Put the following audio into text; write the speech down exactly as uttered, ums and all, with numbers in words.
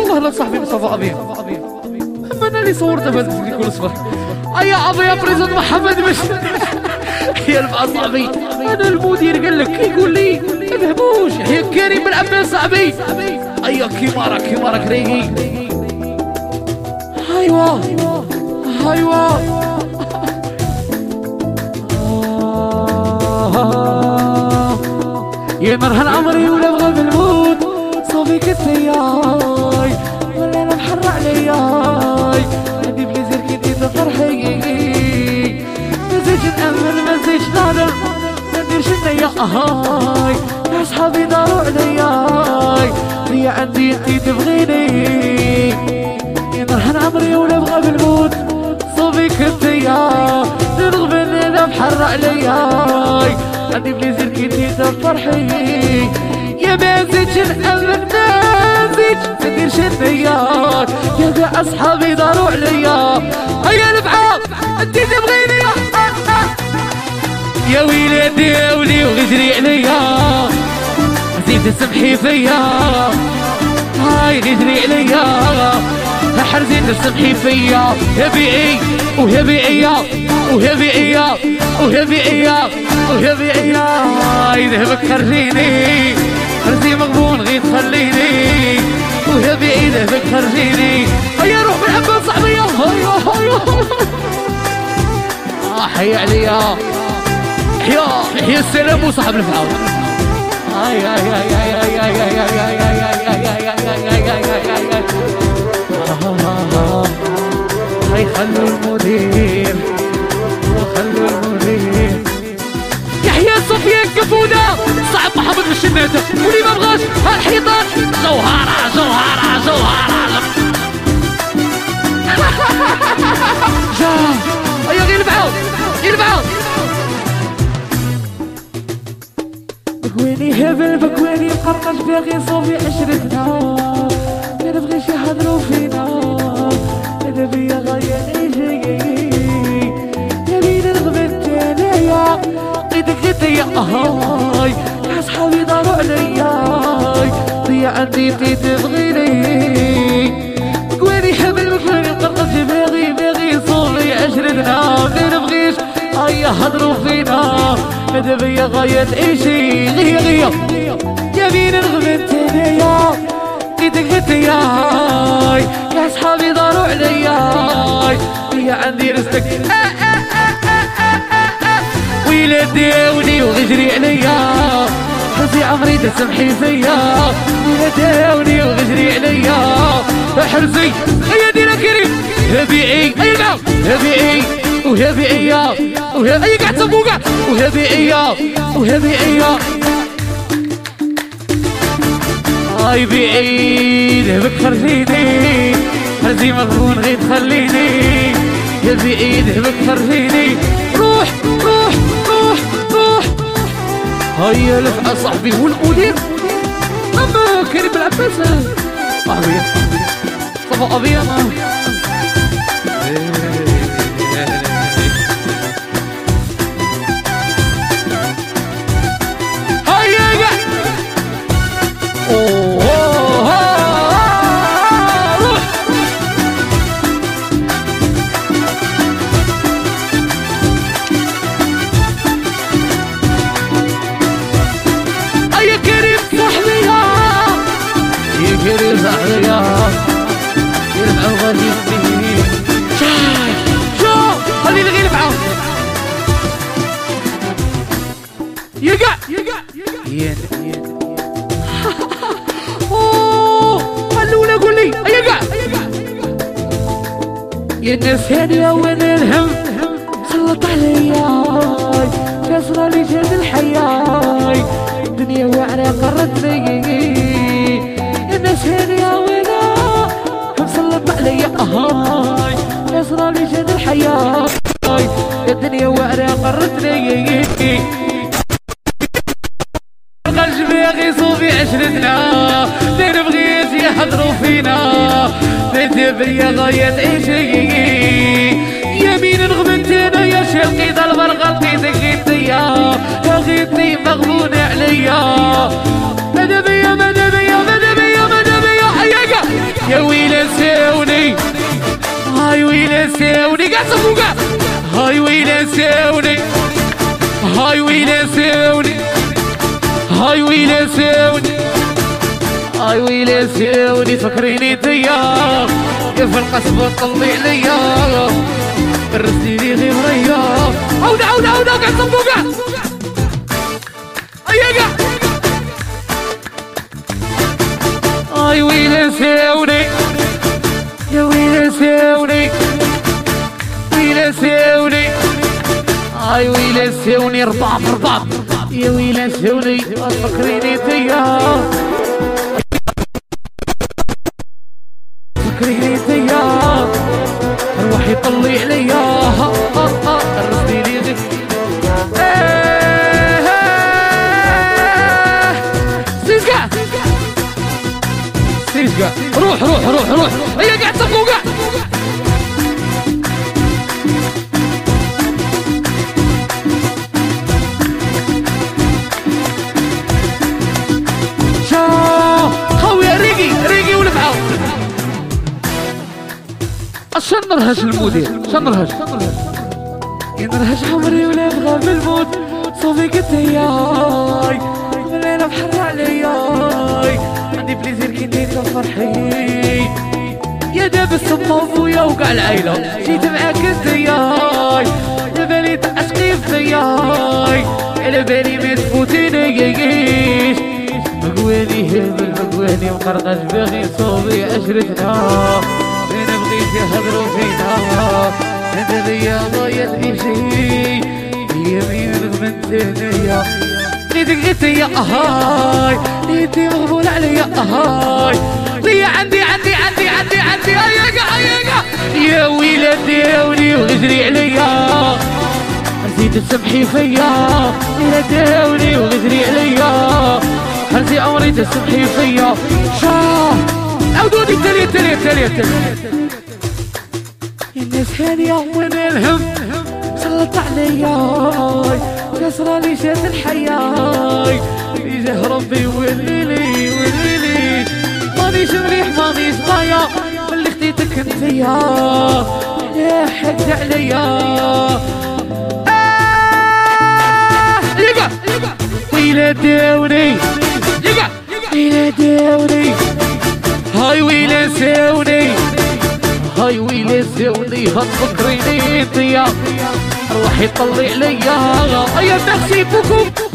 والله لا صاحبي مصطفى ابي انا اللي صورته بهذا الفيديو كل صبر. ايا ابي يا بريزيدنت محمد مش يا البقى صاحبي انا المدير قال لك يقول لي ما تهبوش يا كريم بن عباس صاحبي. ايا كيمارا كيمارا كريقي ايوا ايوا يا مرهن عمري ولا بغى بالموت صافي كتياي ولا انا محر علياي عندي بليزير كي فرحي مازيش نأمن مازيش نعلم ما نديرش النية هاي يا صحابي داروا علياي هي عندي انتي تبغيني يا مرهن عمري ولا بغى بالموت صافي كتياي نرغب اني انا محر علياي عندي بليزير كي فرحي يا مازيتش نأمن مازيتش منديرش النيات يا كاع أصحابي داروا عليا هيا البعاض انتي تبغيني يا ويلي داولي وغجري عليا زيد تسمحي فيا هاي غجري عليا نحر زيد تسمحي فيا يا بيئي ويا بيئيا ويا بيئيا ويا بيئيا ويا بيئيا يذهبك خرجيني خرجي مغبون غير تخليني ويا بيئي يذهبك خرجيني هيا روح بالعباس صاحبي هيا هيا اه حي عليا حيا حيا السلام وصاحب الفعال هيا هيا هيا هيا هيا هيا هيا هاي خلوا المدير وخلوا المدير يحيى صفيان كفودة صعب محمد بالشناتة ولي ما بغاش هالحيطان جوهرة جوهرة جوهرة جا ايا غير البعاض غير البعاض بكويني هبل بكويني مقرقش باغي صوفي عشرتنا ما نبغيش يحضروا فينا انا بيا غاية نيجي يا بين الغبت انايا قيدك غديا هاي يا صحابي داروا عليا ضيع عندي تي تبغيني قواني حمل مكاني قرقش باغي باغي صوفي عشرتنا ما نبغيش هيا هضروا فينا انا بيا غاية نعيشي غيا غيا يا بين الغبت انايا قيدك غديا يا صحابي داروا عليا هي عندي رزقك ويلا داوني وغجري عليا حسي عمري تسمحي فيا ويلا داوني وغجري عليا حرزي هيا دينا كريم هبيعي اي نعم هبيعي وهبيعيا وهبيعي اي قاعد تبوقع وهبيعيا وهبيعيا هاي بعيد هبك خرجيني هزي مغبون غير تخليني يا بعيد هبك خرجيني روح روح روح روح هيا لفعة صاحبي والمدير اما كريم العباس صاحبي صفا ابيض يقع يقع يقع اوه خلونا قول لي يقع يا الناس هادية وين الهم سلط عليا كسرة لي جاد الحياة الدنيا واعرة قرتني يا الناس هادية وين هم سلط عليا هاي كسرة لي جاد الحياة الدنيا واعرة قرتني قلبي صوفي عشرتنا زين بغيت يحضروا فينا بنتي بيا غاية تعيشي يمين نغبنت انا يا شلقي ذا البرغل قيدك غيتي يا غيتي مغبون عليا ماذا بيا ماذا بيا ماذا بيا ماذا بيا حياك يا ويلي ساوني هاي ويلي ساوني قاعد صفوقة هاي ويلي ساوني هاي ويلي ساوني هاي ويلي ساوني هاي ويلي ساوني فكريني ديا كيف القصب طلي عليا رسليني غير مريا عودة عودة عودة قاعد صفوقة ايا هاي ويلي ساوني يا ويلي ساوني ويلي ساوني هاي ويلي ساوني رباب رباب يا ويلي ساوني فكريني ديا فكريني ديا روحي طلي عليا رسليني غير سيزقا سيزقا روح روح روح روح هيا قاعد صفوقة شاو خويا ريقي ريقي ولفعه عشان نرهش المدير عشان نرهش ينرهش عمري ولا يبغى بالموت صوفي قلت ياي الليلة بحر علياي عندي بليزير كي ندير فرحي يا داب السما وفويا وكاع العيلة جيت معاك انت ياي على بالي تعشقي فياي على بالي ما تفوتينيش مقواني هبل مقواني مقرقش باغي صوبي عشرتنا فين بغيت يهضروا فينا هذا ليا ضايع شي يمين من ثانية نيتك قلت يا هاي نيتي مغبول عليا هاي ليا عندي عندي عندي عندي عندي اياقا اياقا يا ويلي داوني وغجري عليا نسيت تسمحي فيا يا داوني وغجري عليا هرزي عمري تسمحي فيا شاه عودوني تالي تالي تالي تالي الناس هانية وين الهم سلط عليا كسرالي شاد الحياة يجاه ربي وليلي وليلي مانيش مريح مانيش ضايع واللي خديتك انتيا يا حد عليا يقع ويلا داوني يقع ويلا داوني هاي ويلا ساوني هاي ويلي ساوني هتفكريني انتيا روحي طلي عليا ايا ميرسي بوكو